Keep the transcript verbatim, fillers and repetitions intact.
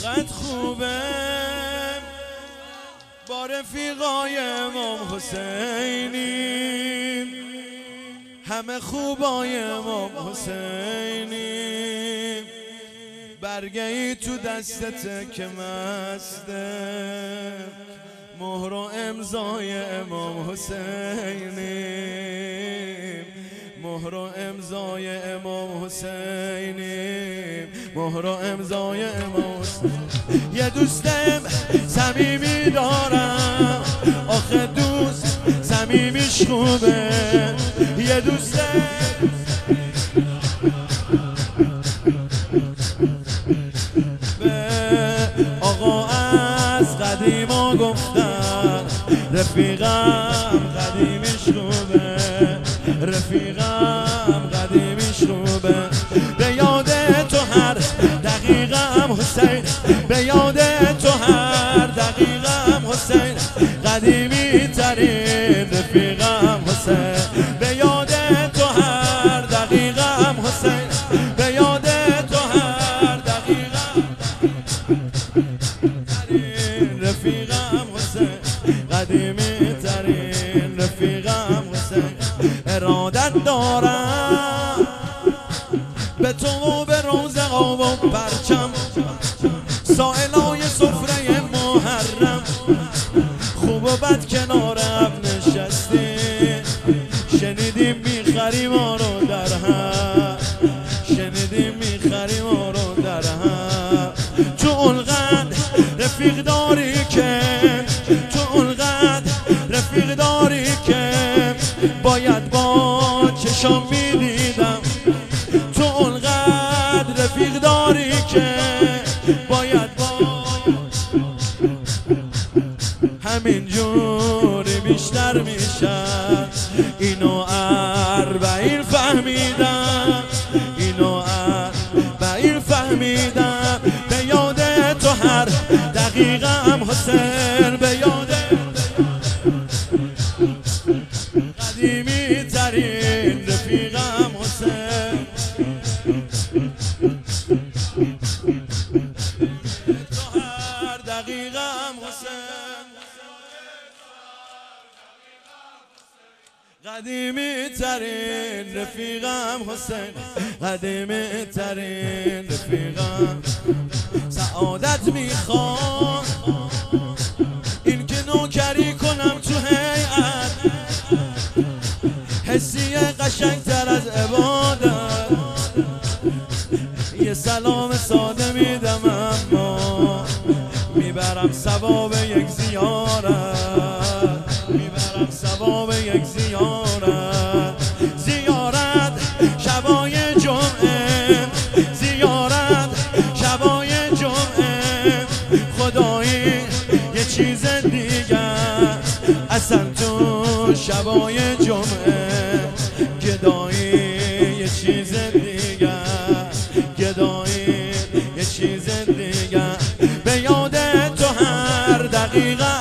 چقدر خوبه با رفیقای امام حسینی، همه خوبای امام حسینی. برگه ای تو دستته که مسته، مهر و امضای امام حسینی، مهر و امضای امام حسینی، مهر و امضای امام حسینی. یه دوستم صمیمی دارم، آخه دوست صمیمیش خوبه. یه دوستم آقا از قدیما گفتن رفیقم قدیمیش خوبه، رفیقم قدیمیش خوبه. به یاد تو هر دقیقم حسین، به یاد تو هر دقیقم حسین، قدیمی ترین رفیقم حسین. به یاد تو هر دقیقم حسین، به یاد تو هر دقیقم ترین رفیقم حسین، قدیمی ترین رفیقم حسین. ارادت دارم به تو و به روزقا و پرچم، سائلای سفره محرم، خوب و بد کنار هم نشستی. شنیدیم میخری ما رو در هم، شنیدیم میخری ما رو در هم. تو اونقدر رفیق داری که، تو اونقدر رفیق داری که باید با چشام میدیدم. تو اونقدر رفیق داری که باید با همین جوری بیشتر میشن. اینو اربعین فهمیدم، اینو اربعین فهمیدم. به یاد تو هر دقیقم حسین، به یاد قدیمی ترین رفیقم حسین. تو هر دقیقم حسین، قدیمی ترین رفیقم حسین، قدیمی ترین رفیقم. سعادت میخوام این که نوکری کنم تو هیئت، حسی قشنگتر از عبادت. یه سلام ساده میدم اما میبرم ثواب یک زیارت، میبرم ثواب یک زیارت. زیارت شبای جمعه، زیارت شبای جمعه. خدایی یه چیز دیگه اصلا تو شبای جمعه. گدایی یه چیز دیگه، گدایی یه چیز دیگه. به یاد تو هر دقیقه